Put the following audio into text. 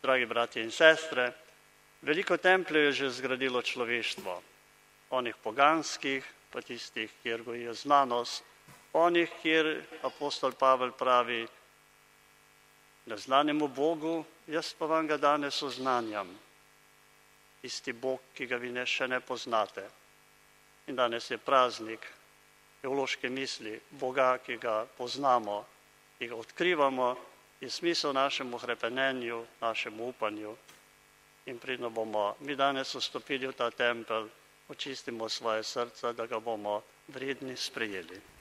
dragi bratje in sestre, veliko templjev je že zgradilo človeštvo, onih poganskih, pa tistih, kjer gojijo znanost, onih, kjer apostol Pavel pravi, neznanemu Bogu, jaz pa vam ga danes oznanjam. Tisti Bog, ki ga vi še ne poznate. In danes je praznik teološke misli Boga, ki ga poznamo, ki ga odkrivamo, je smisel našemu hrepenenju, našemu upanju. In pridno bomo mi danes vstopili v ta tempelj, očistimo svoje srca, da ga bomo vredni sprejeli.